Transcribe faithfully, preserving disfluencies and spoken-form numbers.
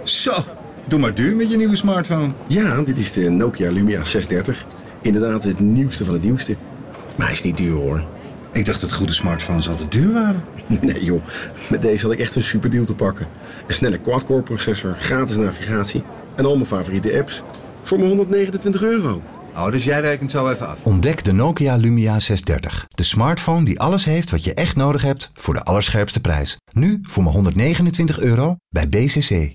Zo, doe maar duur met je nieuwe smartphone. Ja, dit is de Nokia Lumia zeshonderddertig. Inderdaad het nieuwste van het nieuwste. Maar hij is niet duur hoor. Ik dacht dat goede smartphones altijd duur waren. Nee joh, met deze had ik echt een superdeal te pakken. Een snelle quad-core processor, gratis navigatie en al mijn favoriete apps. Voor maar honderdnegenentwintig euro. Oh, dus jij rekent zo even af. Ontdek de Nokia Lumia zeshonderddertig. De smartphone die alles heeft wat je echt nodig hebt voor de allerscherpste prijs. Nu voor maar honderdnegenentwintig euro bij B C C.